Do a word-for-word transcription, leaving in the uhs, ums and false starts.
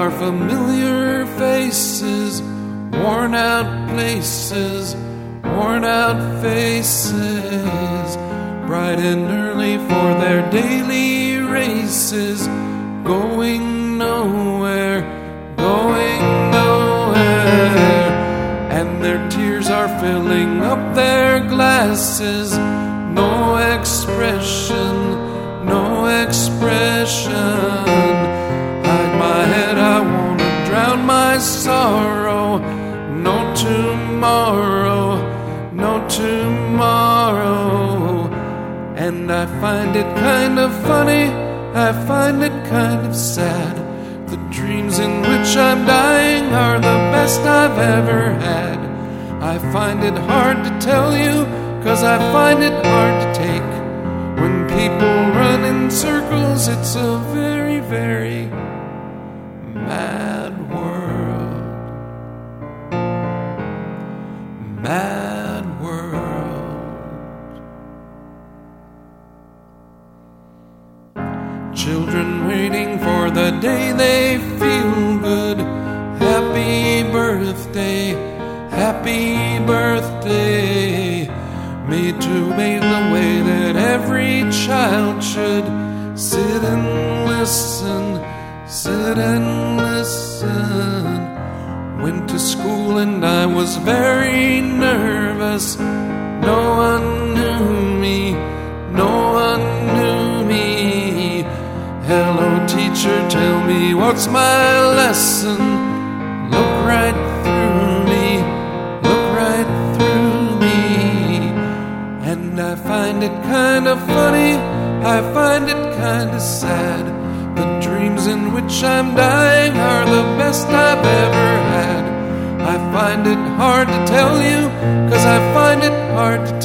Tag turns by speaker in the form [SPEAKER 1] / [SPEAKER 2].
[SPEAKER 1] are familiar faces, worn out places, worn out faces, bright and early for their daily races, going nowhere, going nowhere, and their tears are filling up their glasses. No expression, no expression. Hide my head, I wanna drown my sorrow. No tomorrow, no tomorrow. And I find it kind of funny, I find it kind of sad. The dreams in which I'm dying are the best I've ever had. I find it hard to tell you, 'cause I find it hard to take. When people run in circles, it's a very, very mad world. Mad world. Children waiting for the day they feel good. Happy birthday, happy birthday. Made to obey the way that every child should. Sit and listen, sit and listen. Went to school and I was very nervous. No one knew me, no one knew me. Hello teacher, tell me what's my lesson. Look right through me, look right through me. And I find it kind of funny, I find it kind of sad. The dreams in which I'm dying are the best I've ever had. I find it hard to tell you, 'cause I find it hard to